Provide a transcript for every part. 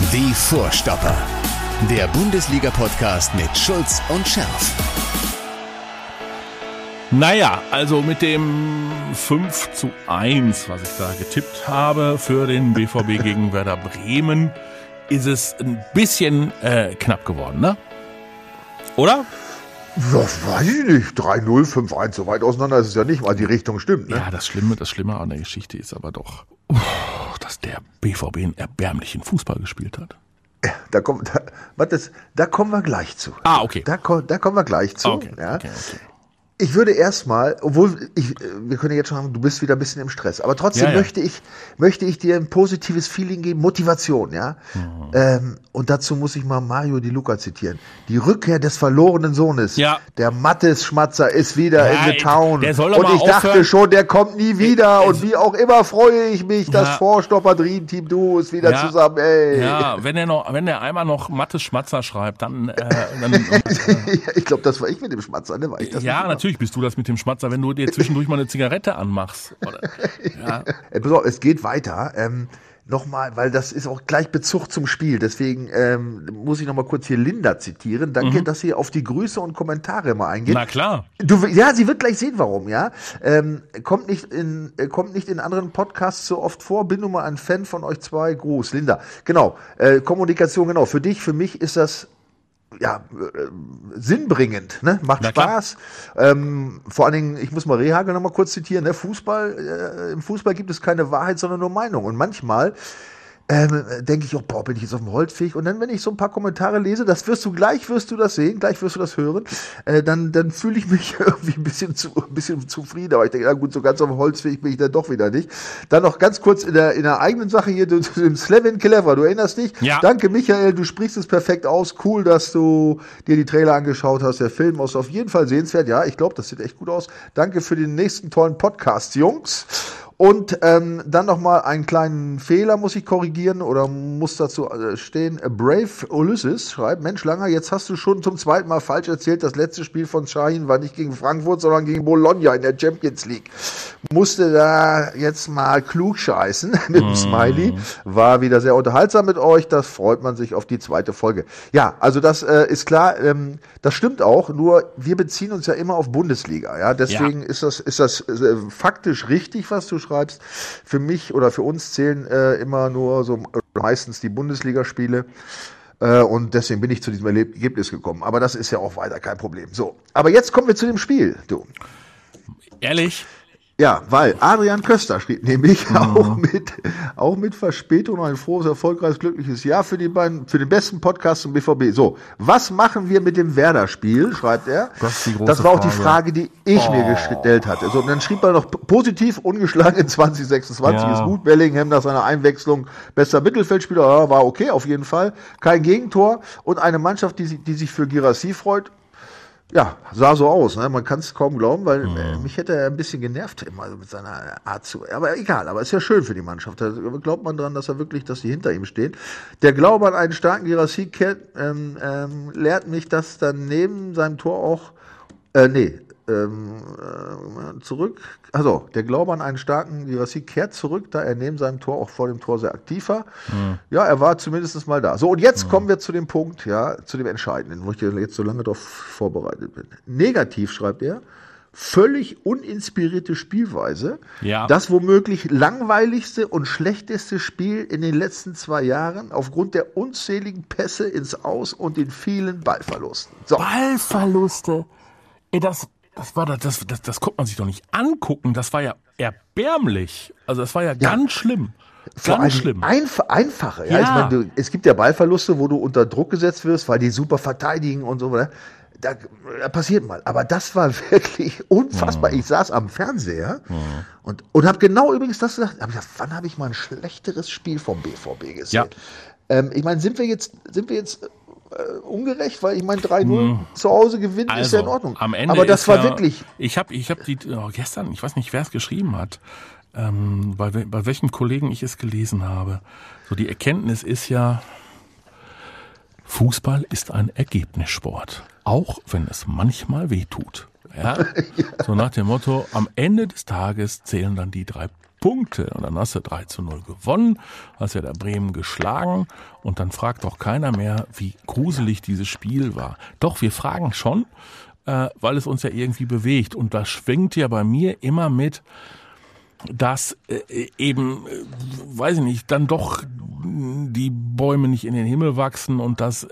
Die Vorstopper. Der Bundesliga-Podcast mit Schulz und Scherf. Naja, also mit dem 5:1, was ich da getippt habe für den BVB gegen Werder Bremen, ist es ein bisschen knapp geworden, ne? Oder? Das weiß ich nicht. 3-0, 5-1, so weit auseinander ist es ja nicht, weil die Richtung stimmt, ne? Ja, das Schlimme an der Geschichte ist aber doch, dass der BVB einen erbärmlichen Fußball gespielt hat. Da kommen wir gleich zu. Ah, okay. Da kommen wir gleich zu. Okay. Ich würde erstmal, wir können jetzt schon sagen, du bist wieder ein bisschen im Stress, aber trotzdem möchte ich dir ein positives Feeling geben, Motivation, ja. Und dazu muss ich mal Mario Di Luca zitieren. Die Rückkehr des verlorenen Sohnes. Ja. Der Mattes-Schmatzer ist wieder in the town. Der soll doch mal und ich dachte schon, der kommt nie wieder. Und wie auch immer freue ich mich, das Vorstopper Dream Team Duo ist wieder zusammen. Ey. Ja, wenn er einmal noch Mattes-Schmatzer schreibt, dann ich glaube, das war ich mit dem Schmatzer, ne? War ich das ja, natürlich bist du das mit dem Schmatzer, wenn du dir zwischendurch mal eine Zigarette anmachst. Oder? Ja. Pass auf, es geht weiter. Nochmal, weil das ist auch gleich Bezug zum Spiel. Deswegen muss ich nochmal kurz hier Linda zitieren. Danke, dass sie auf die Grüße und Kommentare mal eingeht. Na klar. Sie wird gleich sehen, warum, ja. Kommt nicht in anderen Podcasts so oft vor. Bin nun mal ein Fan von euch zwei. Gruß, Linda. Genau. Kommunikation, genau. Für dich, für mich ist das sinnbringend, ne? Macht Spaß. Vor allen Dingen, ich muss mal Rehagel noch mal kurz zitieren, ne? Im Fußball gibt es keine Wahrheit, sondern nur Meinung. Und manchmal denke ich, bin ich jetzt auf dem Holzweg? Und dann, wenn ich so ein paar Kommentare lese, gleich wirst du das sehen, gleich wirst du das hören, dann fühle ich mich irgendwie ein bisschen zufrieden. Aber ich denke, na gut, so ganz auf dem Holzweg bin ich dann doch wieder nicht. Dann noch ganz kurz in der eigenen Sache hier, zu dem Slevin Clever, du erinnerst dich? Ja. Danke, Michael, du sprichst es perfekt aus. Cool, dass du dir die Trailer angeschaut hast. Der Film ist auf jeden Fall sehenswert. Ja, ich glaube, das sieht echt gut aus. Danke für den nächsten tollen Podcast, Jungs. Und dann nochmal einen kleinen Fehler muss ich korrigieren oder muss dazu stehen. Brave Ulysses schreibt, Mensch Langer, jetzt hast du schon zum zweiten Mal falsch erzählt, das letzte Spiel von Şahin war nicht gegen Frankfurt, sondern gegen Bologna in der Champions League. Musste da jetzt mal klug scheißen mit dem Smiley. War wieder sehr unterhaltsam mit euch, das freut man sich auf die zweite Folge. Ja, also das ist klar, das stimmt auch, nur wir beziehen uns ja immer auf Bundesliga. Ja, deswegen ist das faktisch richtig, was du schreibst. Für mich oder für uns zählen immer nur so meistens die Bundesligaspiele und deswegen bin ich zu diesem Ergebnis gekommen. Aber das ist ja auch weiter kein Problem. So, aber jetzt kommen wir zu dem Spiel, du. Ehrlich? Ja, weil Adrian Köster schrieb nämlich auch mit Verspätung ein frohes, erfolgreiches, glückliches Jahr für den besten Podcast zum BVB. So, was machen wir mit dem Werder-Spiel, schreibt er. Das war auch die Frage, die ich mir gestellt hatte. So, und dann schrieb er noch positiv, ungeschlagen in 2026 ist gut. Bellingham nach seiner Einwechslung bester Mittelfeldspieler, war okay, auf jeden Fall. Kein Gegentor und eine Mannschaft, die sich für Girassi freut. Ja, sah so aus, ne? Man kann es kaum glauben, weil mich hätte er ein bisschen genervt immer mit seiner Art zu. Aber egal, aber ist ja schön für die Mannschaft. Da glaubt man dran, dass die hinter ihm stehen. Der Glaube an einen starken Girassi lehrt mich, dass dann neben seinem Tor auch der Glaube an einen starken Girassi kehrt zurück, da er neben seinem Tor auch vor dem Tor sehr aktiv war. Ja, er war zumindest mal da. So, und jetzt kommen wir zu dem Punkt, zu dem Entscheidenden, wo ich jetzt so lange darauf vorbereitet bin. Negativ, schreibt er, völlig uninspirierte Spielweise. Ja. Das womöglich langweiligste und schlechteste Spiel in den letzten 2 Jahren aufgrund der unzähligen Pässe ins Aus und den vielen Ballverlusten. So. Ballverluste? Ey, das konnte man sich doch nicht angucken. Das war ja erbärmlich. Also das war ja ganz schlimm. Ganz schlimm. Einfache. Ja. Ich meine, es gibt ja Ballverluste, wo du unter Druck gesetzt wirst, weil die super verteidigen und so. Da passiert mal. Aber das war wirklich unfassbar. Ich saß am Fernseher und habe genau übrigens das gesagt. Wann habe ich mal ein schlechteres Spiel vom BVB gesehen? Ja. Ich meine, sind wir jetzt ungerecht, weil ich meine 3-0 zu Hause gewinnen ist ja in Ordnung. Am Ende aber das war wirklich. Ich hab die gestern, ich weiß nicht, wer es geschrieben hat, bei welchem Kollegen ich es gelesen habe. So die Erkenntnis ist ja, Fußball ist ein Ergebnissport, auch wenn es manchmal wehtut. Ja? So nach dem Motto, am Ende des Tages zählen dann die 3 Punkte und dann hast du 3-0 gewonnen, hast ja der Bremen geschlagen und dann fragt doch keiner mehr, wie gruselig dieses Spiel war. Doch, wir fragen schon, weil es uns ja irgendwie bewegt und das schwingt ja bei mir immer mit, dass eben, weiß ich nicht, dann doch die Bäume nicht in den Himmel wachsen und dass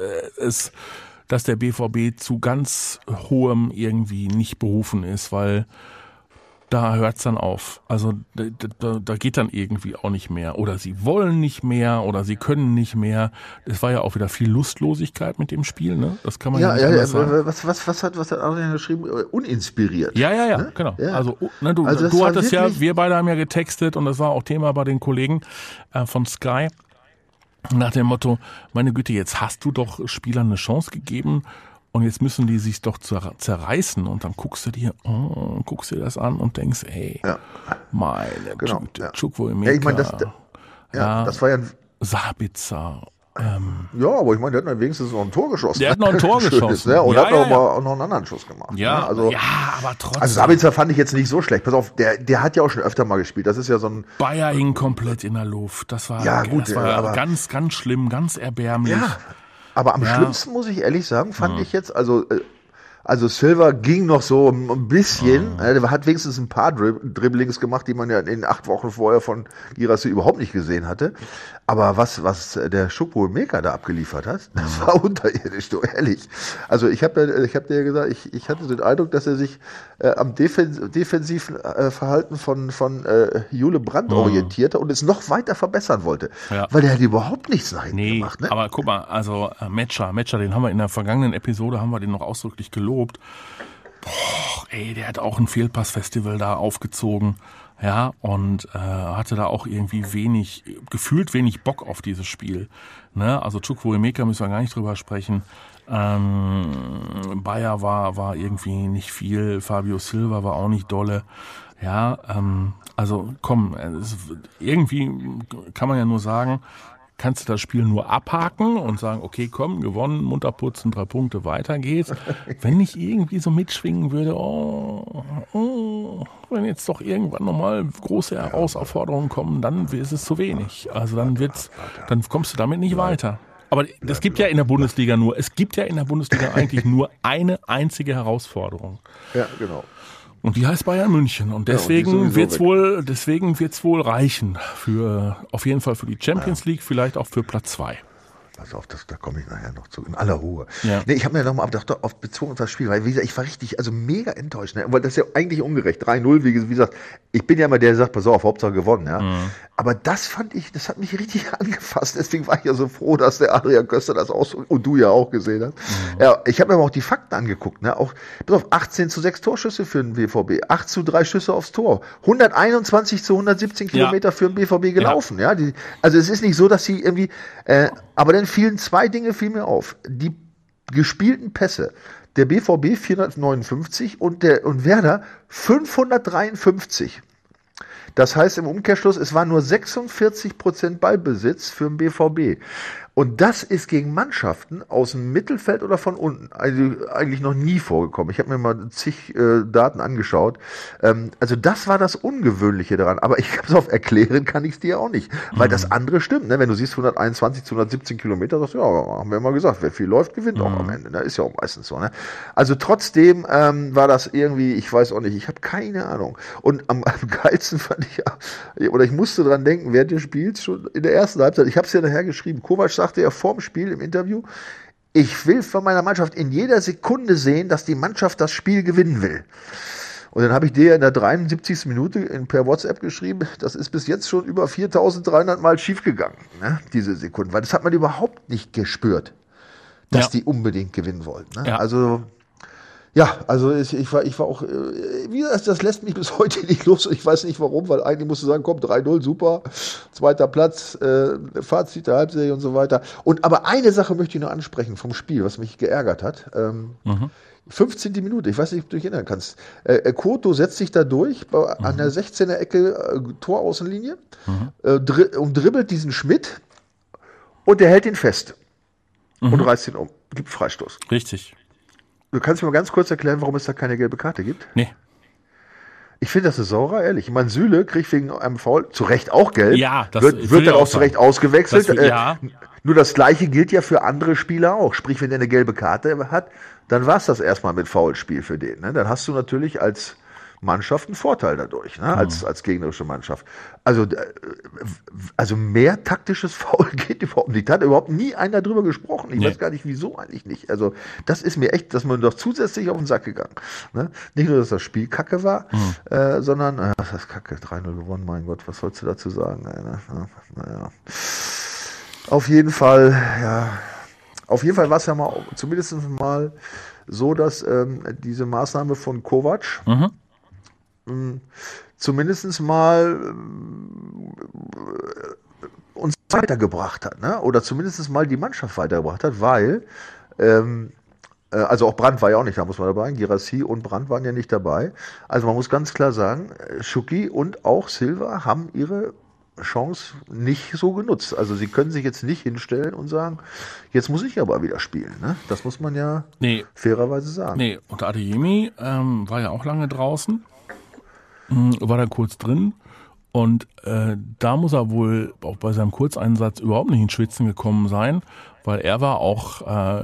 der BVB zu ganz hohem irgendwie nicht berufen ist, weil da hört's dann auf. Also da geht dann irgendwie auch nicht mehr. Oder sie wollen nicht mehr oder sie können nicht mehr. Es war ja auch wieder viel Lustlosigkeit mit dem Spiel, ne? Das kann man ja nicht anders sagen. Was hat Adrian geschrieben? Uninspiriert. Ja, ne? Genau. Ja. Also du hattest ja, wir beide haben ja getextet und das war auch Thema bei den Kollegen von Sky. Nach dem Motto, meine Güte, jetzt hast du doch Spielern eine Chance gegeben und jetzt müssen die sich doch zerreißen und dann guckst du dir das an und denkst, ey, meine Güte, Chukwuemeka, ich meine, das war ja ein Sabitzer. Ja, aber ich meine, der hat wenigstens noch ein Tor geschossen. Der hat noch ein Tor geschossen. Ne? Und hat auch noch einen anderen Schuss gemacht. Ja, ne? Also, aber trotzdem. Also Sabitzer fand ich jetzt nicht so schlecht. Pass auf, der hat ja auch schon öfter mal gespielt. Das ist ja so ein... Bayer hing komplett in der Luft. Das war, aber ganz, ganz schlimm, ganz erbärmlich. Ja, aber am schlimmsten, muss ich ehrlich sagen, fand ich jetzt, also Silva ging noch so ein bisschen, der hat wenigstens ein paar Dribblings gemacht, die man ja in den 8 Wochen vorher von Girassi überhaupt nicht gesehen hatte. Aber was der Chukwuemeka da abgeliefert hat, das war unterirdisch, so ehrlich. Also ich hab dir ja gesagt, ich hatte den Eindruck, dass er sich am defensiven Verhalten von Jule Brandt orientierte und es noch weiter verbessern wollte. Ja. Weil der hat überhaupt nichts nach hinten gemacht. Ne? Aber guck mal, also Metscher, den haben wir in der vergangenen Episode, den noch ausdrücklich gelobt. Boah, der hat auch ein Fehlpass-Festival da aufgezogen. Ja, und hatte da auch irgendwie gefühlt wenig Bock auf dieses Spiel. Ne? Also Chukwuemeka müssen wir gar nicht drüber sprechen. Bayer war irgendwie nicht viel, Fabio Silva war auch nicht dolle. Ja, also komm, irgendwie kann man ja nur sagen, kannst du das Spiel nur abhaken und sagen, okay, komm, gewonnen, munter putzen, 3 Punkte, weiter geht's. Wenn ich irgendwie so mitschwingen würde, wenn jetzt doch irgendwann nochmal große Herausforderungen kommen, dann ist es zu wenig. Also dann kommst du damit nicht weiter. Aber es gibt ja in der Bundesliga eigentlich nur eine einzige Herausforderung. Ja, genau. Und die heißt Bayern München. Und deswegen wird's wohl reichen auf jeden Fall für die Champions League, vielleicht auch für Platz 2. Pass auf, da komme ich nachher noch zu, in aller Ruhe. Ja. Nee, ich habe mir nochmal bezogen auf das Spiel, weil wie gesagt, ich war richtig, mega enttäuscht, ne? Weil das ist ja eigentlich ungerecht. 3-0, wie gesagt, ich bin ja immer der, der sagt, pass auf, Hauptsache gewonnen, ja. Aber das das hat mich richtig angefasst, deswegen war ich ja so froh, dass der Adrian Köster das auch so, und du ja auch gesehen hast. Ja, ich habe mir aber auch die Fakten angeguckt, ne? Auch, pass auf, 18:6 Torschüsse für den BVB, 8:3 Schüsse aufs Tor, 121:117 Kilometer für den BVB gelaufen, ja. Also es ist nicht so, dass sie irgendwie, aber dann fielen 2 Dinge mir auf. Die gespielten Pässe. Der BVB 459 und Werder 553. Das heißt im Umkehrschluss, es war nur 46% Ballbesitz für den BVB. Und das ist gegen Mannschaften aus dem Mittelfeld oder von unten eigentlich noch nie vorgekommen. Ich habe mir mal zig Daten angeschaut. Also das war das Ungewöhnliche daran. Aber ich habe es auf erklären, kann ich es dir auch nicht. Weil das andere stimmt. Ne? Wenn du siehst 121:117 Kilometer, sagst du, ja, haben wir mal gesagt, wer viel läuft, gewinnt auch am Ende. Ne? Ist ja auch meistens so. Ne? Also trotzdem war das irgendwie, ich weiß auch nicht, ich habe keine Ahnung. Und am geilsten fand ich musste dran denken, während des Spiels, schon in der ersten Halbzeit, ich habe es ja nachher geschrieben, Kovac sagte ja vor dem Spiel im Interview, ich will von meiner Mannschaft in jeder Sekunde sehen, dass die Mannschaft das Spiel gewinnen will. Und dann habe ich dir in der 73. Minute per WhatsApp geschrieben, das ist bis jetzt schon über 4.300 Mal schiefgegangen, ne, diese Sekunden, weil das hat man überhaupt nicht gespürt, dass die unbedingt gewinnen wollten. Ne? Ja. Also ich war auch, wie gesagt, das lässt mich bis heute nicht los. Ich weiß nicht warum, weil eigentlich musst du sagen, komm, 3-0, super, 2. Platz, Fazit der Halbserie und so weiter. Aber eine Sache möchte ich noch ansprechen vom Spiel, was mich geärgert hat. 15. Minute, ich weiß nicht, ob du dich erinnern kannst. Koto setzt sich da durch an der 16er Ecke, Toraußenlinie, und dribbelt diesen Schmidt und der hält ihn fest und reißt ihn um, gibt Freistoß. Richtig. Du kannst mir mal ganz kurz erklären, warum es da keine gelbe Karte gibt? Nee. Ich finde, das ist Sauerei, ehrlich. Ich meine, Süle kriegt wegen einem Foul zu Recht auch Geld. Ja, das wird dann auch zu Recht ausgewechselt. Ja. Nur das Gleiche gilt ja für andere Spieler auch. Sprich, wenn der eine gelbe Karte hat, dann war es das erstmal mit Foulspiel für den. Ne? Dann hast du natürlich als Mannschaft einen Vorteil dadurch, ne? Als gegnerische Mannschaft. Also mehr taktisches Foul geht überhaupt nicht. Da hat überhaupt nie einer drüber gesprochen. Ich weiß gar nicht, wieso eigentlich nicht. Also das ist mir echt, dass man doch zusätzlich auf den Sack gegangen. Ne? Nicht nur, dass das Spiel kacke war, sondern, was heißt kacke, 3-0 gewonnen, mein Gott, was sollst du dazu sagen? Naja. Auf jeden Fall war es ja mal, zumindest mal so, dass diese Maßnahme von Kovac zumindest mal uns weitergebracht hat, ne? Oder zumindest mal die Mannschaft weitergebracht hat, weil also auch Brandt war ja auch nicht da, muss man dabei sagen. Girassi und Brandt waren ja nicht dabei. Also man muss ganz klar sagen, Schucki und auch Silva haben ihre Chance nicht so genutzt. Also sie können sich jetzt nicht hinstellen und sagen, jetzt muss ich aber wieder spielen. Ne? Das muss man ja fairerweise sagen. Nee, und Adeyemi war ja auch lange draußen, war da kurz drin und da muss er wohl auch bei seinem Kurzeinsatz überhaupt nicht ins Schwitzen gekommen sein, weil er war auch,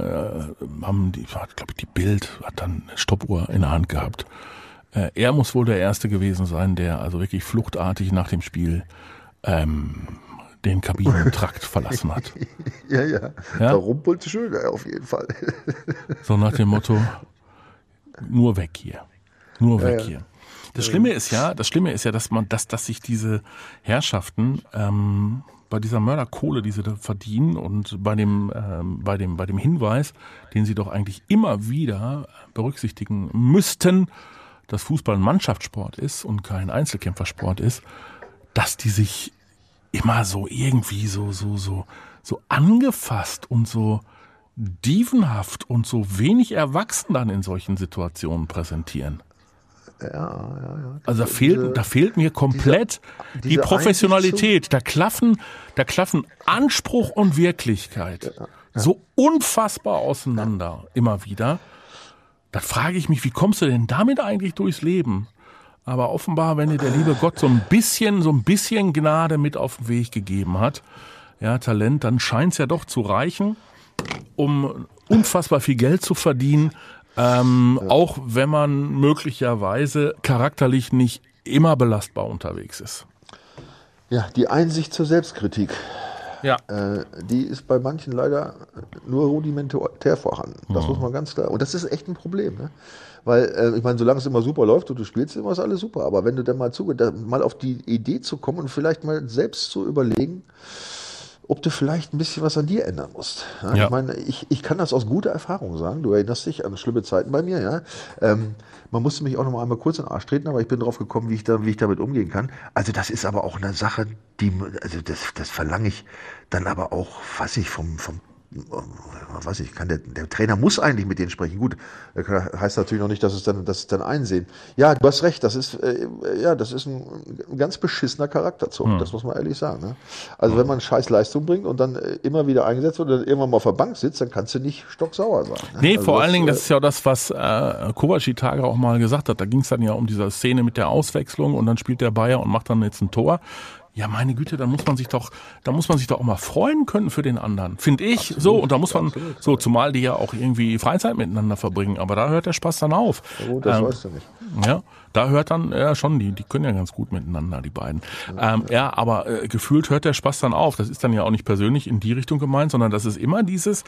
die Bild hat dann eine Stoppuhr in der Hand gehabt. Er muss wohl der Erste gewesen sein, der also wirklich fluchtartig nach dem Spiel den Kabinentrakt verlassen hat. Ja? Da rumpelt schön, auf jeden Fall. So nach dem Motto, nur weg hier. Hier. Das Schlimme ist ja, dass sich diese Herrschaften bei dieser Mörderkohle, die sie da verdienen und bei dem Hinweis, den sie doch eigentlich immer wieder berücksichtigen müssten, dass Fußball ein Mannschaftssport ist und kein Einzelkämpfersport ist, dass die sich immer so irgendwie so angefasst und so dievenhaft und so wenig erwachsen dann in solchen Situationen präsentieren. Ja. Also da fehlt mir komplett die Professionalität. Da klaffen Anspruch und Wirklichkeit so unfassbar auseinander immer wieder. Da frage ich mich, wie kommst du denn damit eigentlich durchs Leben? Aber offenbar, wenn dir der liebe Gott so ein bisschen Gnade mit auf den Weg gegeben hat, ja, Talent, dann scheint es ja doch zu reichen, um unfassbar viel Geld zu verdienen, auch wenn man möglicherweise charakterlich nicht immer belastbar unterwegs ist. Ja, die Einsicht zur Selbstkritik. Ja. Die ist bei manchen leider nur rudimentär vorhanden. Das muss man ganz klar. Und das ist echt ein Problem, ne? Weil, ich meine, solange es immer super läuft und du spielst, immer ist alles super. Aber wenn du dann mal auf die Idee zu kommen und vielleicht mal selbst zu überlegen, ob du vielleicht ein bisschen was an dir ändern musst. Ja? Ich meine, ich kann das aus guter Erfahrung sagen. Du erinnerst dich an schlimme Zeiten bei mir, ja. Man musste mich auch noch mal einmal kurz in den Arsch treten, aber ich bin drauf gekommen, wie ich damit umgehen kann. Also das ist aber auch eine Sache, das verlange ich dann aber auch, der Trainer muss eigentlich mit denen sprechen. Gut, heißt natürlich noch nicht, dass es dann einsehen. Ja, du hast recht, das ist ein ganz beschissener Charakterzug, das muss man ehrlich sagen. Ne? Also wenn man scheiß Leistung bringt und dann immer wieder eingesetzt wird oder irgendwann mal auf der Bank sitzt, dann kannst du nicht stocksauer sein. Ne? Nee, also vor allen Dingen, das ist ja das, was Kovac die Tage auch mal gesagt hat. Da ging es dann ja um diese Szene mit der Auswechslung und dann spielt der Bayer und macht dann jetzt ein Tor. Ja, meine Güte, da muss man sich doch auch mal freuen können für den anderen, finde ich. Absolut, so, und da muss man, zumal die ja auch irgendwie Freizeit miteinander verbringen, aber da hört der Spaß dann auf. Ja, gut, das weißt du nicht. Ja, da hört dann, schon, die können ja ganz gut miteinander, die beiden. Aber gefühlt hört der Spaß dann auf. Das ist dann ja auch nicht persönlich in die Richtung gemeint, sondern das ist immer dieses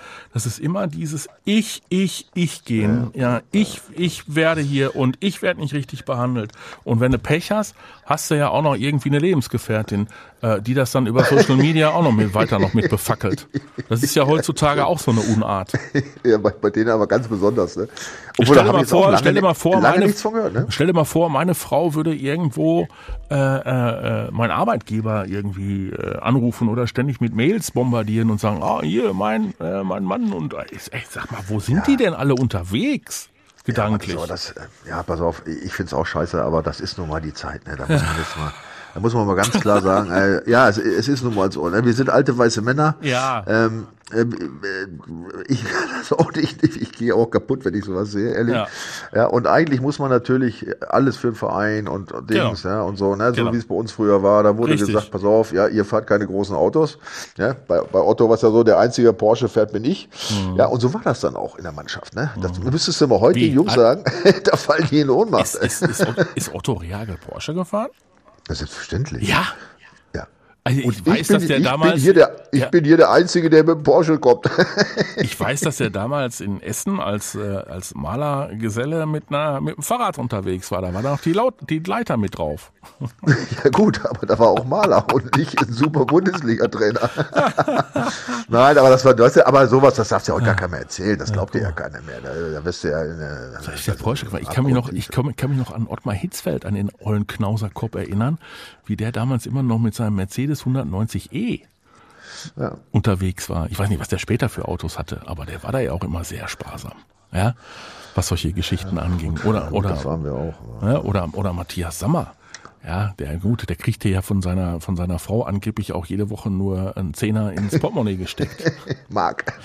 Ich gehen. Ja, ich werde hier und ich werde nicht richtig behandelt. Und wenn du Pech hast du ja auch noch irgendwie eine Lebensgefährtin, die das dann über Social Media auch noch mit befackelt. Das ist ja heutzutage auch so eine Unart. Ja, bei denen aber ganz besonders, ne? Stell dir mal vor, ne? meine Frau würde irgendwo mein Arbeitgeber irgendwie anrufen oder ständig mit Mails bombardieren und sagen, hier mein Mann und ich sag mal, wo sind die denn alle unterwegs? Gedanklich. Ja, pass auf, ich find's auch scheiße, aber das ist nun mal die Zeit, ne? Da muss man mal ganz klar sagen, es ist nun mal so, ne? Wir sind alte weiße Männer. Ja. Ich gehe auch kaputt, wenn ich sowas sehe, ehrlich. Ja, und eigentlich muss man natürlich alles für den Verein und Dings, ja, und so, ne, so wie es bei uns früher war. Da wurde gesagt, pass auf, ja, ihr fahrt keine großen Autos. Ja, bei Otto war es ja so, der einzige Porsche fährt bin ich. Ja, und so war das dann auch in der Mannschaft, ne. Das müsstest du mal heute den Jungs sagen, da fallen die in Ohnmacht. Ist Otto Reagel Porsche gefahren? Das ist selbstverständlich. Ja. Also ich bin hier der Einzige, der mit dem Porsche kommt. Ich weiß, dass er damals in Essen als Malergeselle mit dem Fahrrad unterwegs war. Da war dann auch die Leiter mit drauf. Ja gut, aber da war auch Maler und nicht ein super Bundesliga-Trainer. Nein, aber aber sowas, das darfst du ja auch gar keiner mehr erzählen. Das glaubt dir ja keiner mehr. Da wirst du ja. Der Porsche, ich kann mich noch an Ottmar Hitzfeld, an den ollen Knauserkopf erinnern, wie der damals immer noch mit seinem Mercedes 190e unterwegs war. Ich weiß nicht, was der später für Autos hatte, aber der war da ja auch immer sehr sparsam, ja, was solche Geschichten anging. Das waren wir auch. Ja, oder Matthias Sammer. Ja, der kriegte ja von seiner Frau angeblich auch jede Woche nur einen Zehner ins Portemonnaie gesteckt. Mark.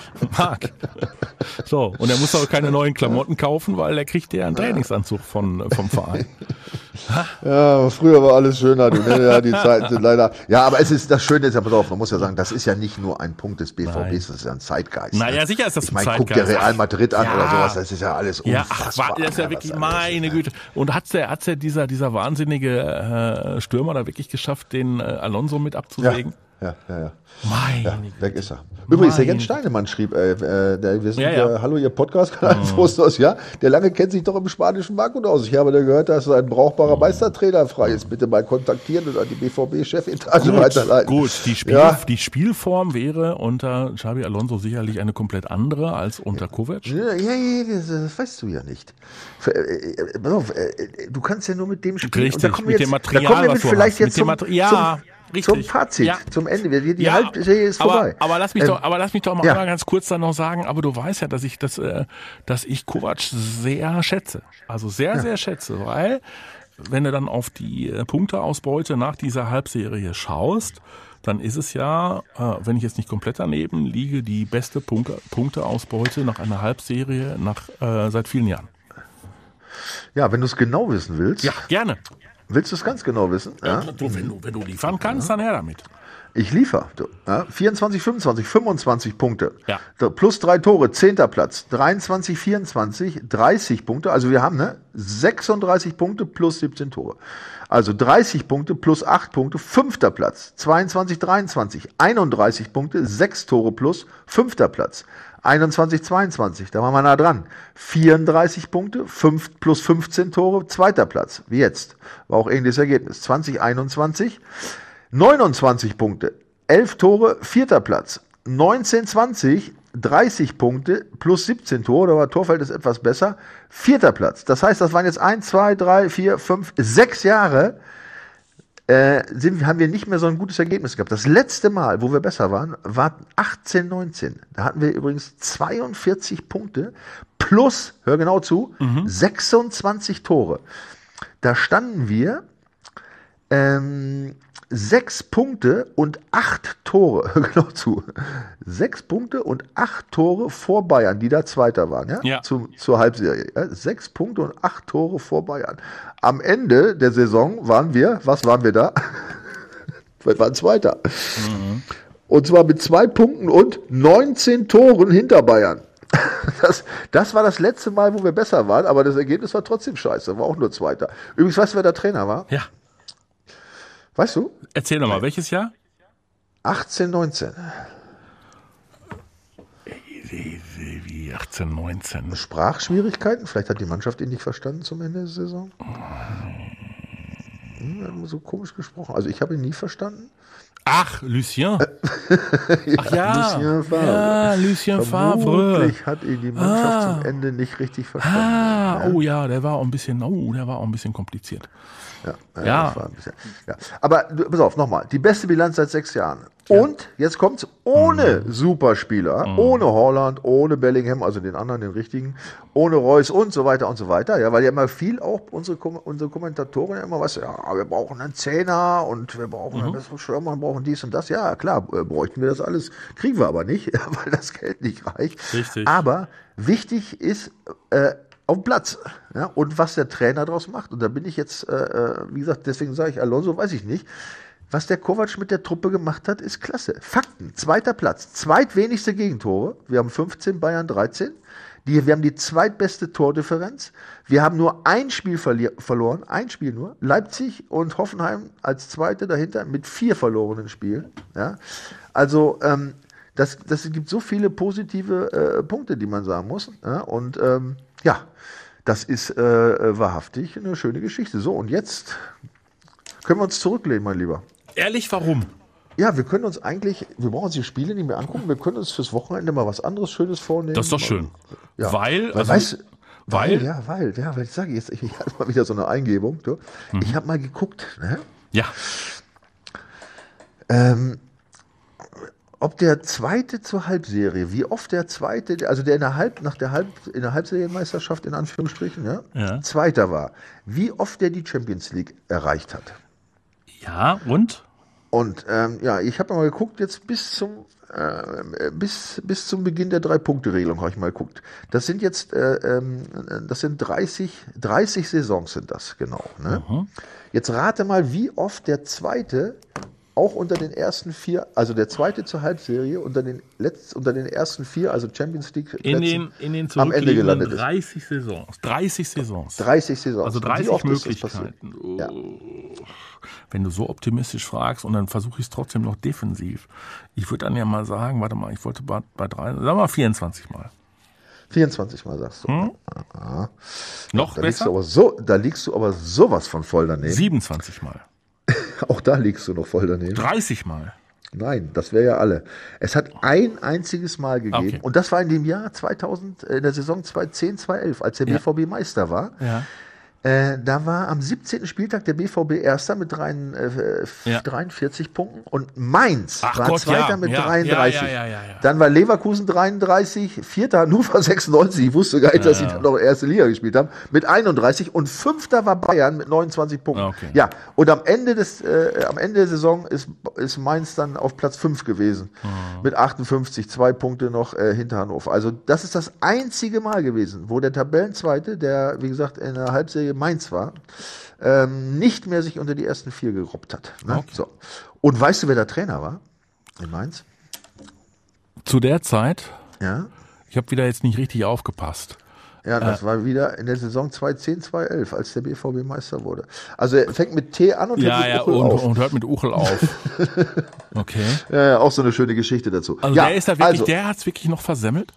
So, und er muss auch keine neuen Klamotten kaufen, weil er kriegt ja einen Trainingsanzug vom Verein. Ja, früher war alles schöner, ja, die Zeiten sind leider. Ja, aber das Schöne ist ja, pass auf, man muss ja sagen, das ist ja nicht nur ein Punkt des BVBs, das ist ja ein Zeitgeist. Naja, sicher ist das ein Zeitgeist. Guck dir Real Madrid an oder sowas, das ist ja alles unfassbar. Das ist ja wirklich, meine Güte. Und hat's der dieser wahnsinnige Stürmer da wirklich geschafft, den Alonso mit abzusägen? Ja. Weg ist er. Übrigens, der Jens Steinemann schrieb, wir sind hallo, Ihr Podcast-Kanal, der Lange kennt sich doch im spanischen Markt gut aus. Ich habe da gehört, dass ein brauchbarer Meistertrainer frei ist. Bitte mal kontaktieren und an die BVB-Chefintage weiterleiten. Gut, die Spielform wäre unter Xabi Alonso sicherlich eine komplett andere als unter Kovac. Ja, das weißt du ja nicht. Du kannst ja nur mit dem spielen. Richtig, mit dem Material, was du hast. Zum Fazit, zum Ende. Die Halbserie ist vorbei. Aber lass mich doch mal ganz kurz dann noch sagen, aber du weißt ja, dass ich Kovac sehr schätze. Also sehr, sehr schätze, weil wenn du dann auf die Punkteausbeute nach dieser Halbserie schaust, dann ist es ja, wenn ich jetzt nicht komplett daneben liege, die beste Punkteausbeute nach einer Halbserie seit vielen Jahren. Ja, wenn du es genau wissen willst. Ja, gerne. Willst du es ganz genau wissen? Ja, wenn du liefern kannst, dann her damit. Ich liefere. 24, 25, 25 Punkte. Ja. Plus 3 Tore, 10. Platz. 23, 24, 30 Punkte. Also wir haben 36 Punkte plus 17 Tore. Also 30 Punkte plus 8 Punkte, 5. Platz. 22, 23, 31 Punkte, 6 Tore plus, 5. Platz. 21, 22, da waren wir nah dran. 34 Punkte, 5 plus 15 Tore, 2. Platz, wie jetzt. War auch ähnliches Ergebnis. 2021, 29 Punkte, 11 Tore, 4. Platz. 19, 20, 30 Punkte plus 17 Tore, da war Torfeld ist etwas besser, 4. Platz. Das heißt, das waren jetzt 1, 2, 3, 4, 5, 6 Jahre, haben wir nicht mehr so ein gutes Ergebnis gehabt. Das letzte Mal, wo wir besser waren, war 18, 19. Da hatten wir übrigens 42 Punkte plus, hör genau zu, 26 Tore. Da standen wir 6 Punkte und 8 Tore, hör genau zu, 6 Punkte und 8 Tore vor Bayern, die da Zweiter waren, zur Halbserie. 6 Punkte und 8 Tore vor Bayern. Am Ende der Saison waren wir da? Wir waren Zweiter. Und zwar mit 2 Punkten und 19 Toren hinter Bayern. Das war das letzte Mal, wo wir besser waren, aber das Ergebnis war trotzdem scheiße, war auch nur Zweiter. Übrigens, weißt du, wer der Trainer war? Ja. Weißt du? Erzähl nochmal, welches Jahr? 18, 19. Wie 18, 19? Sprachschwierigkeiten? Vielleicht hat die Mannschaft ihn nicht verstanden zum Ende der Saison. Er hat so komisch gesprochen. Also ich habe ihn nie verstanden. Ach, Lucien. Lucien Favre. Ja, Lucien Favre. Vermutlich hat ihn die Mannschaft zum Ende nicht richtig verstanden. Oh ja, der war auch ein bisschen kompliziert. Ja. Das war ein bisschen, ja. Aber pass auf, nochmal. Die beste Bilanz seit 6 Jahren. Und jetzt kommt's ohne Superspieler, ohne Haaland, ohne Bellingham, also den anderen, den richtigen, ohne Reus und so weiter und so weiter. Ja, weil ja immer viel auch unsere Kommentatoren ja immer was, ja, wir brauchen einen Zehner und wir brauchen einen besseren Stürmer, wir brauchen dies und das. Ja, klar, bräuchten wir das alles, kriegen wir aber nicht, weil das Geld nicht reicht. Richtig. Aber wichtig ist, auf dem Platz. Ja, und was der Trainer daraus macht. Und da bin ich jetzt, wie gesagt, deswegen sage ich, Alonso weiß ich nicht. Was der Kovac mit der Truppe gemacht hat, ist klasse. Fakten, 2. Platz, zweitwenigste Gegentore. Wir haben 15, Bayern 13. Wir haben die zweitbeste Tordifferenz. Wir haben nur ein Spiel verloren, ein Spiel nur. Leipzig und Hoffenheim als Zweite dahinter mit 4 verlorenen Spielen. Ja? Also das gibt so viele positive Punkte, die man sagen muss. Ja? Und ja, das ist wahrhaftig eine schöne Geschichte. So, und jetzt können wir uns zurücklehnen, mein Lieber. Ehrlich, warum? Ja, wir können uns eigentlich, wir brauchen uns die Spiele nicht mehr angucken, wir können uns fürs Wochenende mal was anderes Schönes vornehmen. Das ist doch schön. Ja. Weil ich sage jetzt, ich hatte mal wieder so eine Eingebung. Du. Ich habe mal geguckt, ne? Ja. Ob der Zweite zur Halbserie, wie oft der Zweite, also der in der Halbserienmeisterschaft in Anführungsstrichen, ja, Zweiter war, wie oft der die Champions League erreicht hat. Ja, und? Und ja, ich habe mal geguckt, jetzt bis zum Beginn der 3-Punkte-Regelung habe ich mal geguckt. Das sind jetzt, das sind 30 Saisons sind das, genau. Ne? Jetzt rate mal, wie oft der Zweite auch unter den ersten 4, also der Zweite zur Halbserie unter den ersten 4, also Champions League am Ende gelandet 30 Saisons. 30 Saisons. 30 Saisons. Also 30 Möglichkeiten. Ja. Wenn du so optimistisch fragst und dann versuche ich es trotzdem noch defensiv. Ich würde dann ja mal sagen, warte mal, ich wollte bei 3, sagen wir mal 24 Mal. 24 Mal sagst du. Noch da besser? Da liegst du aber sowas von voll daneben. 27 Mal. Auch da liegst du noch voll daneben. 30 Mal. Nein, das wäre ja alle. Es hat ein einziges Mal gegeben. Und das war in dem Jahr 2000, in der Saison 2010, 2011, als der BVB Meister war. Ja. Da war am 17. Spieltag der BVB Erster mit 43 Punkten und Mainz war Zweiter mit 33. Dann war Leverkusen 33, Vierter Hannover 96, ich wusste gar nicht, dass sie dann noch erste Liga gespielt haben, mit 31 und Fünfter war Bayern mit 29 Punkten. Okay. Ja, und am Ende der Saison ist Mainz dann auf Platz 5 gewesen, mit 58, 2 Punkte noch hinter Hannover. Also das ist das einzige Mal gewesen, wo der Tabellenzweite, der wie gesagt in der Halbserie Mainz war, nicht mehr sich unter die ersten 4 gerobbt hat. Ne? Okay. So. Und weißt du, wer der Trainer war in Mainz? Zu der Zeit? Ja. Ich habe wieder jetzt nicht richtig aufgepasst. Ja, das war wieder in der Saison 2010, 2011, als der BVB Meister wurde. Also er fängt mit T an und hört mit Uchel auf. Und hört mit Uchel auf. Okay. Ja, auch so eine schöne Geschichte dazu. Also ja, der ist da wirklich, der hat's wirklich noch versemmelt?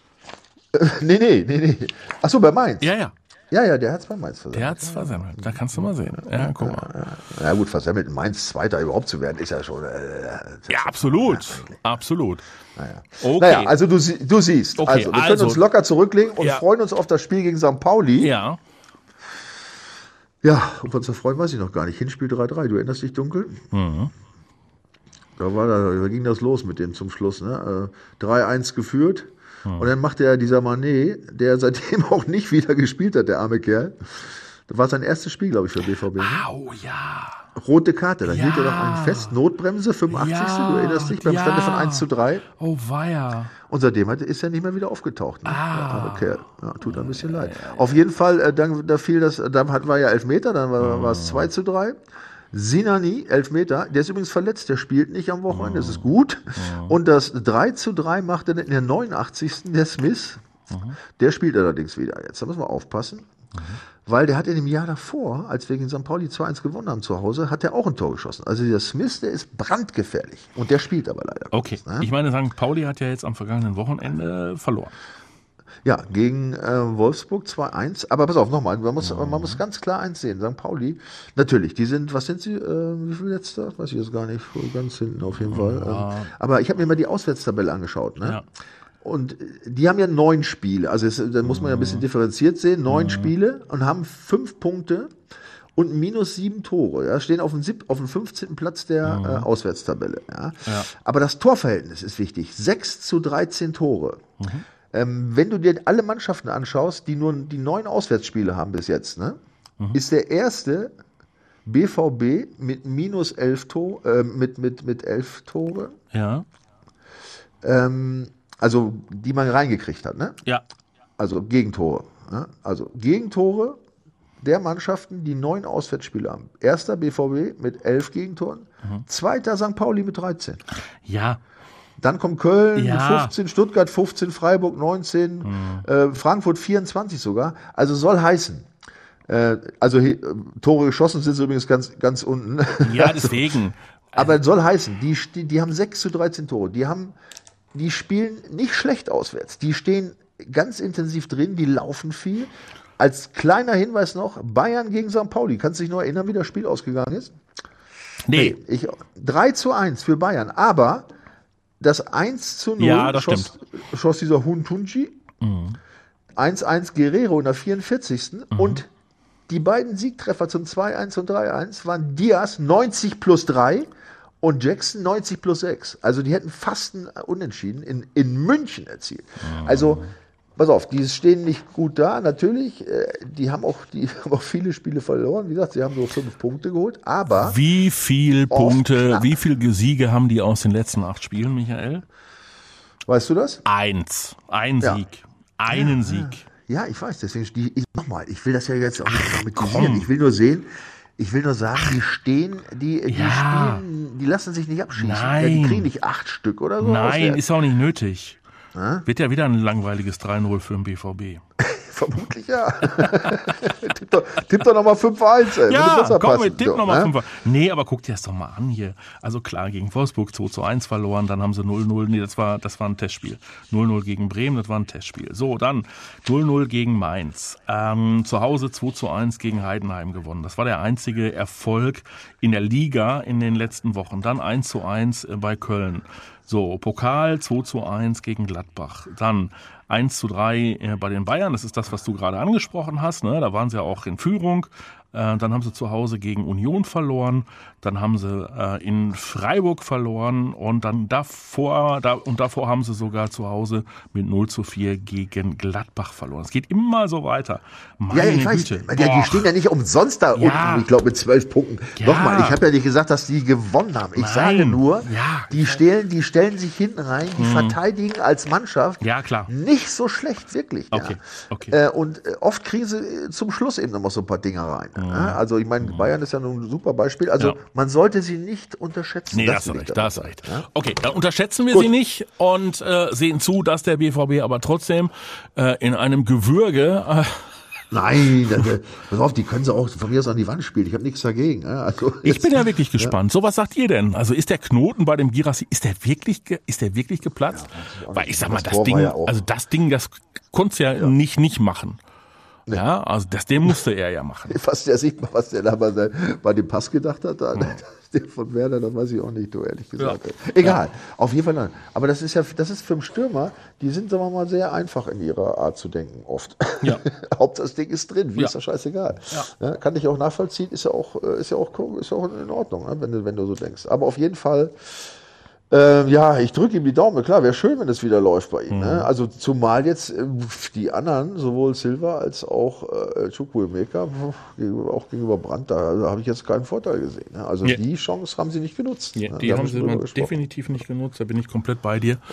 Nee. Achso, bei Mainz. Ja. Ja, der hat's bei Mainz versemmelt. Der hat's versemmelt. Da kannst du mal sehen. Ja, guck mal. Ja gut, versemmelt in Mainz Zweiter überhaupt zu werden, ist ja schon... ja, absolut. Absolut. Naja. Okay. Naja, also du siehst. Okay, also wir können uns locker zurücklegen und Ja. freuen uns auf das Spiel gegen St. Pauli. Ja. Ja, ob wir uns da freuen, weiß ich noch gar nicht. Hinspiel 3-3, du erinnerst dich dunkel? Da ging das los mit dem zum Schluss. Ne? 3-1 geführt. Und dann macht dieser Mané, der seitdem auch nicht wieder gespielt hat, der arme Kerl. Das war sein erstes Spiel, glaube ich, für BVB. Ne? Au, ja. Rote Karte, dann Ja. hielt er noch einen fest, Notbremse, 85. Ja, Du erinnerst dich, beim Stande von 1-3. Oh, weia. Und seitdem ist er nicht mehr wieder aufgetaucht. Ne? Der arme Kerl. Ja, tut ein bisschen leid. Auf jeden Fall, dann war ja Elfmeter, dann war es 2-3. Sinani, Elfmeter, der ist übrigens verletzt, der spielt nicht am Wochenende, das ist gut. Und das 3-3 macht er in der 89. der Smith. Der spielt allerdings wieder jetzt. Da müssen wir aufpassen. Weil der hat in dem Jahr davor, als wir gegen St. Pauli 2-1 gewonnen haben zu Hause, hat er auch ein Tor geschossen. Also der Smith, der ist brandgefährlich. Und der spielt aber leider. Okay. Kurz, ne? Ich meine, St. Pauli hat ja jetzt am vergangenen Wochenende verloren. Ja, gegen Wolfsburg 2-1. Aber pass auf, nochmal, man muss ganz klar eins sehen. St. Pauli, natürlich, was sind sie? Wie viel letzter? Weiß ich jetzt gar nicht. Ganz hinten auf jeden Fall. Aber ich habe mir mal die Auswärtstabelle angeschaut. Ne? Ja. Und die haben ja 9 Spiele. Also da muss man ja ein bisschen differenziert sehen. 9 Spiele und haben 5 Punkte. und -7 Tore. Ja, stehen auf dem 15. Platz der Auswärtstabelle. Ja. Ja. Aber das Torverhältnis ist wichtig. 6:13 Tore. Wenn du dir alle Mannschaften anschaust, die nur die 9 Auswärtsspiele haben bis jetzt, ne, ist der erste BVB mit -11 Tore, mit 11 Tore. Ja. Also die man reingekriegt hat, ne? Ja. Also Gegentore. Ne? Also Gegentore der Mannschaften, die 9 Auswärtsspiele haben. Erster BVB mit 11 Gegentoren, zweiter St. Pauli mit 13. Ja. Dann kommt Köln Ja. mit 15, Stuttgart 15, Freiburg 19, Frankfurt 24 sogar. Also soll heißen, Tore geschossen sind sie übrigens ganz unten. Ja, deswegen. Aber soll heißen, die haben 6:13 Tore. Die spielen nicht schlecht auswärts. Die stehen ganz intensiv drin, die laufen viel. Als kleiner Hinweis noch, Bayern gegen St. Pauli. Kannst du dich noch erinnern, wie das Spiel ausgegangen ist? Nee. 3:1 für Bayern. Aber das 1:0 Ja, das schoss dieser Huntunji. 1:1 Guerrero in der 44. Und die beiden Siegtreffer zum 2:1 und 3:1 waren Diaz 90+3 und Jackson 90+6. Also die hätten fast ein Unentschieden in München erzielt. Also pass auf, die stehen nicht gut da, natürlich. Die haben auch viele Spiele verloren. Wie gesagt, sie haben nur 5 Punkte geholt. Aber Wie viel Punkte, knapp. wie viele Siege haben die aus den letzten 8 Spielen, Michael? weißt du das? 1. Ein Ja. Sieg. Einen Sieg. Ja, ich weiß. Deswegen, nochmal, ich will das ja jetzt auch nicht komm. dramatisieren. Ich will nur sagen, die spielen, die lassen sich nicht abschießen. Nein. Ja, die kriegen nicht 8 Stück oder so. Nein, ist auch nicht nötig. Wird ja wieder ein langweiliges 3-0 für den BVB. Vermutlich ja. tipp doch nochmal 5:1, ey. Ja, Würde besser komm, passen. mit Tipp So, nochmal ne? 5. Nee, aber guck dir das doch mal an hier. Also klar, gegen Wolfsburg 2:1 verloren, dann haben sie 0:0. Nee, das war ein Testspiel. 0:0 gegen Bremen, das war ein Testspiel. So, dann 0:0 gegen Mainz. Zu Hause 2:1 gegen Heidenheim gewonnen. Das war der einzige Erfolg in der Liga in den letzten Wochen. Dann 1:1 bei Köln. So, Pokal 2:1 gegen Gladbach. Dann 1:3 bei den Bayern. Das ist das, was du gerade angesprochen hast. Ne? Da waren sie ja auch in Führung. Dann haben sie zu Hause gegen Union verloren. Dann haben sie in Freiburg verloren. Und dann davor haben sie sogar zu Hause mit 0:4 gegen Gladbach verloren. Es geht immer so weiter. Meine Ja, ich weiß. Güte. Die stehen ja nicht umsonst da Ja. unten, ich glaube mit 12 Punkten. Ja. Nochmal, ich habe ja nicht gesagt, dass die gewonnen haben. Ich Nein. sage nur, Ja. die stellen sich hinten rein, die verteidigen als Mannschaft Ja, klar. nicht so schlecht, wirklich. Okay, Ja. okay. Und oft kriegen sie zum Schluss eben noch mal so ein paar Dinger rein. Ja, also ich meine, Bayern ist ja nun ein super Beispiel. Also Ja. man sollte sie nicht unterschätzen. Nee, da hast du recht, da hast du recht. Okay, dann unterschätzen wir sie nicht und sehen zu, dass der BVB aber trotzdem in einem Gewürge... Nein, pass auf, die können sie auch von mir aus an die Wand spielen. Ich habe nichts dagegen. Ja, also Ich bin ja wirklich gespannt. So, was sagt ihr denn? Also ist der Knoten bei dem Girassi, ist der wirklich geplatzt? Weil ich sag mal, das Tor Ding, war ja auch- das konntest du ja nicht machen. Ja, also den musste er ja machen. Was der da bei dem Pass gedacht hat, der von Werder, das weiß ich auch nicht, du ehrlich gesagt. Ja. Egal, auf jeden Fall nein. Aber das ist für einen Stürmer, die sind, sagen wir mal, sehr einfach in ihrer Art zu denken, oft. Ja. Hauptsache das Ding ist drin, wie Ja. ist das scheißegal. Ja. Ja, kann ich auch nachvollziehen, ist ja auch in Ordnung, ne, wenn du so denkst. Aber auf jeden Fall, ich drücke ihm die Daumen. Klar, wäre schön, wenn es wieder läuft bei ihm. Ne? Also zumal jetzt die anderen, sowohl Silva als auch Chukwuemeka, auch gegenüber Brandt, da habe ich jetzt keinen Vorteil gesehen. Ne? Also Ja. die Chance haben sie nicht genutzt. Ja, ne? die haben wir sie schon drüber gesprochen. definitiv nicht genutzt, da bin ich komplett bei dir.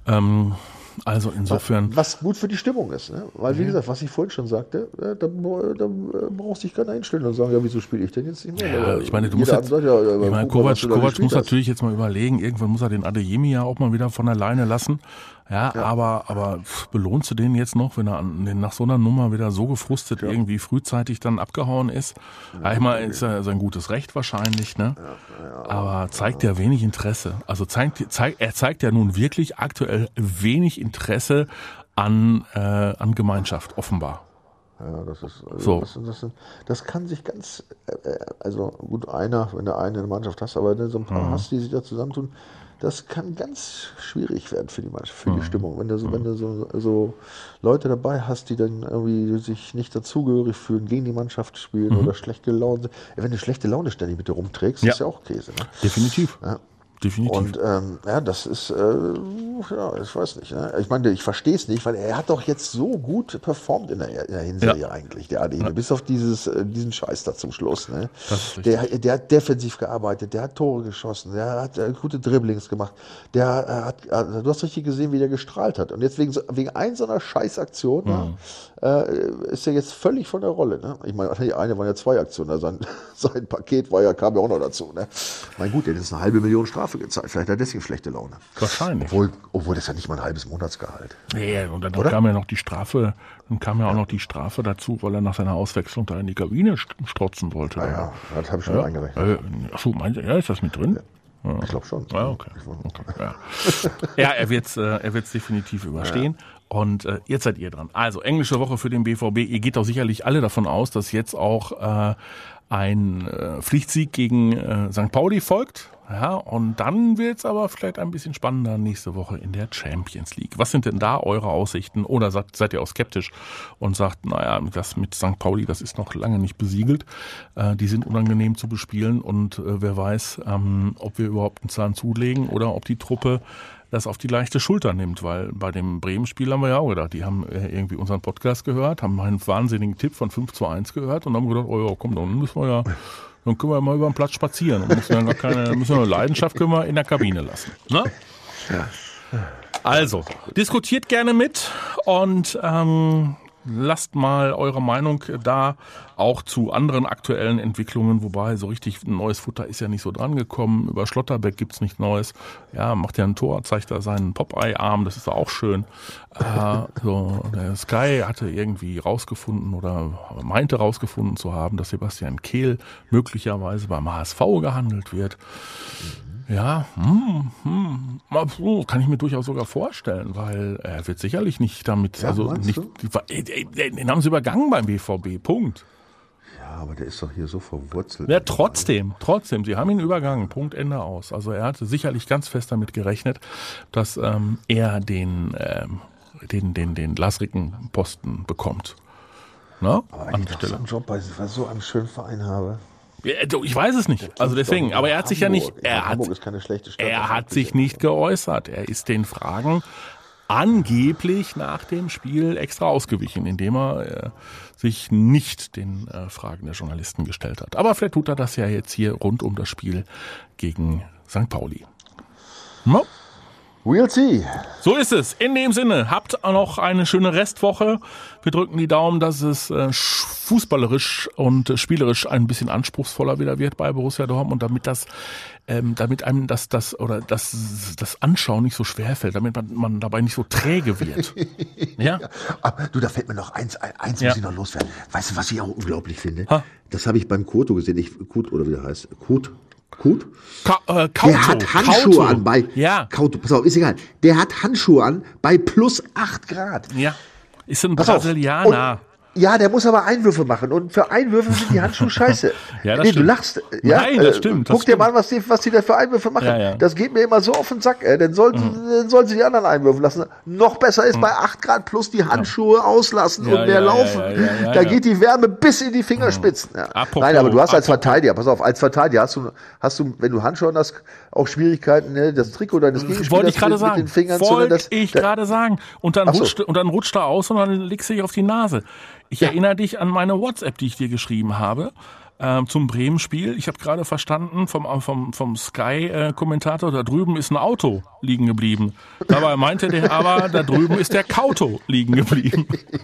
Also insofern... Was gut für die Stimmung ist. Ne? Weil, wie gesagt, was ich vorhin schon sagte, da braucht sich keiner hinstellen und sagen, ja, wieso spiele ich denn jetzt nicht mehr? Ja, ich meine, du Jeder musst jetzt, andere sagt, ich meine, guck mal, was du da Kovac gespielt muss hast. natürlich jetzt mal überlegen, irgendwann muss er den Adeyemi ja auch mal wieder von alleine lassen. Ja. Aber belohnst du den jetzt noch, wenn er nach so einer Nummer wieder so gefrustet irgendwie frühzeitig dann abgehauen ist? Ja, ich meine, ist ja sein gutes Recht wahrscheinlich, ne? Aber zeigt ja wenig Interesse. Also er zeigt ja nun wirklich aktuell wenig Interesse an Gemeinschaft, offenbar. Ja, das ist So. das kann sich ganz, also gut, wenn du eine Mannschaft hast, aber wenn du so ein paar hast, die sich da zusammentun, das kann ganz schwierig werden für die Mannschaft, für die Stimmung. Wenn du so Leute dabei hast, die dann irgendwie sich nicht dazugehörig fühlen, gegen die Mannschaft spielen oder schlecht gelaunt sind. Wenn du schlechte Laune ständig mit dir rumträgst, ist ja auch Käse. Ne? Definitiv. Ja. Definitiv. Und das ist, ich weiß nicht. Ne? Ich meine, ich verstehe es nicht, weil er hat doch jetzt so gut performt in der Hinserie eigentlich, der Adeyemi, bis auf diesen Scheiß da zum Schluss. Ne? Der hat defensiv gearbeitet, der hat Tore geschossen, der hat gute Dribblings gemacht, du hast richtig gesehen, wie der gestrahlt hat. Und jetzt wegen einer so einer Scheißaktion ist er jetzt völlig von der Rolle. Ne? Ich meine, eine waren ja 2 Aktionen, also sein Paket kam ja auch noch dazu. Ne? Mein gut, der hat jetzt eine halbe Million Strafe gezahlt. Vielleicht hat er deswegen schlechte Laune. Wahrscheinlich. Obwohl das ja nicht mal ein halbes Monatsgehalt. Ja, und dann kam ja noch die Strafe, dazu, weil er nach seiner Auswechslung da in die Kabine strotzen wollte. Ja, das habe ich schon eingerechnet. Achso, ist das mit drin? Ja. Ich glaube schon. Ja, okay. Ja, er wird's definitiv überstehen. Und jetzt seid ihr dran. Also, englische Woche für den BVB. Ihr geht doch sicherlich alle davon aus, dass jetzt auch ein Pflichtsieg gegen St. Pauli folgt. Ja, und dann wird's aber vielleicht ein bisschen spannender nächste Woche in der Champions League. Was sind denn da eure Aussichten? Oder seid ihr auch skeptisch und sagt, naja, das mit St. Pauli, das ist noch lange nicht besiegelt. Die sind unangenehm zu bespielen und wer weiß, ob wir überhaupt einen Zahn zulegen oder ob die Truppe das auf die leichte Schulter nimmt, weil bei dem Bremen-Spiel haben wir ja auch gedacht, die haben irgendwie unseren Podcast gehört, haben einen wahnsinnigen Tipp von 5-1 gehört und haben gedacht, oh ja, komm, dann können wir mal über den Platz spazieren und müssen wir Leidenschaft können wir in der Kabine lassen. Ne? Ja. Also, diskutiert gerne mit und lasst mal eure Meinung da, auch zu anderen aktuellen Entwicklungen, wobei so richtig ein neues Futter ist ja nicht so dran gekommen. Über Schlotterbeck gibt's nichts Neues. Ja, macht ja ein Tor, zeigt da seinen Popeye-Arm, das ist doch auch schön. Der Sky hatte irgendwie rausgefunden oder meinte rausgefunden zu haben, dass Sebastian Kehl möglicherweise beim HSV gehandelt wird. Ja, kann ich mir durchaus sogar vorstellen, weil er wird sicherlich nicht damit, den haben sie übergangen beim BVB, Punkt. Ja, aber der ist doch hier so verwurzelt. Ja, trotzdem, sie haben ihn übergangen, Punkt, Ende aus. Also er hatte sicherlich ganz fest damit gerechnet, dass er den Lasricken-Posten bekommt. Na? Aber ich doch so einen Job bei so einem schönen Verein habe. Ja, ich weiß es nicht. Also deswegen, aber er hat sich ja nicht, Hamburg ist keine schlechte Stadt. Er hat sich nicht geäußert. Er ist den Fragen angeblich nach dem Spiel extra ausgewichen, indem er sich nicht den Fragen der Journalisten gestellt hat. Aber vielleicht tut er das ja jetzt hier rund um das Spiel gegen St. Pauli. No? We'll see. So ist es. In dem Sinne, habt noch eine schöne Restwoche. Wir drücken die Daumen, dass es fußballerisch und spielerisch ein bisschen anspruchsvoller wieder wird bei Borussia Dortmund, damit einem das Anschauen nicht so schwer fällt, damit man dabei nicht so träge wird. Ja? Du, da fällt mir noch eins muss ich noch loswerden. Weißt du, was ich auch unglaublich finde? Das habe ich beim Koto gesehen. Oder wie der heißt. Kauto. Der hat Handschuhe an bei Kauto. Pass auf, ist egal. Der hat Handschuhe an bei plus 8 Grad. Ja, ist ein Brasilianer. Ja, der muss aber Einwürfe machen. Und für Einwürfe sind die Handschuhe scheiße. Ja, das stimmt. Du lachst. Ja? Nein, das stimmt. Guck dir mal an, was die da für Einwürfe machen. Ja. Das geht mir immer so auf den Sack. Dann sollen sie die anderen Einwürfe lassen. Noch besser ist bei 8 Grad plus die Handschuhe auslassen und mehr laufen. Da geht die Wärme bis in die Fingerspitzen. Ja. Nein, aber du hast als Verteidiger, pass auf, als Verteidiger hast du, wenn du Handschuhe hast, auch Schwierigkeiten, ne? Das Trikot deines Gegenspielers mit den Fingern zu sagen. Und dann rutscht er aus und dann legst du dich auf die Nase. Ich erinnere dich an meine WhatsApp, die ich dir geschrieben habe, zum Bremen-Spiel. Ich habe gerade verstanden vom Sky-Kommentator, da drüben ist ein Auto liegen geblieben. Dabei meinte der aber, da drüben ist der Kauto liegen geblieben.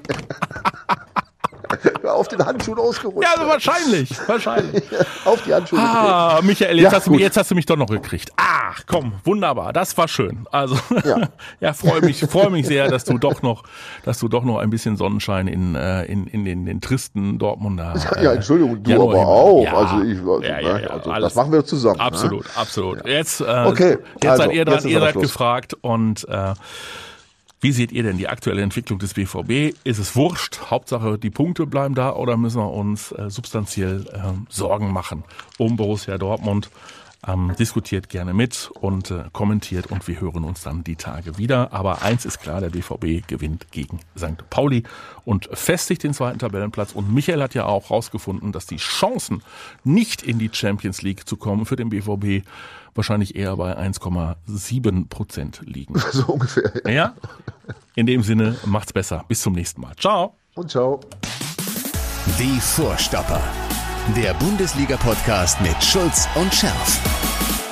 Auf den Handschuhen ausgerutscht. Ja, also wahrscheinlich. Auf die Handschuhe. Michael, jetzt hast du mich doch noch gekriegt. Ach, komm, wunderbar, das war schön. Also, freue mich sehr, dass du doch noch ein bisschen Sonnenschein in den tristen Dortmunder. Ja, Entschuldigung, du Januar aber auch. Ja, das machen wir zusammen. Absolut. Ja. Jetzt seid ihr dran, ihr seid gefragt und wie seht ihr denn die aktuelle Entwicklung des BVB? Ist es wurscht? Hauptsache die Punkte bleiben da oder müssen wir uns substanziell Sorgen machen um Borussia Dortmund? Diskutiert gerne mit und kommentiert und wir hören uns dann die Tage wieder. Aber eins ist klar, der BVB gewinnt gegen St. Pauli und festigt den 2. Tabellenplatz. Und Michael hat ja auch rausgefunden, dass die Chancen, nicht in die Champions League zu kommen, für den BVB wahrscheinlich eher bei 1,7% liegen. So ungefähr. Ja? In dem Sinne, macht's besser. Bis zum nächsten Mal. Ciao. Und ciao. Die Vorstopper. Der Bundesliga-Podcast mit Schulz und Scherf.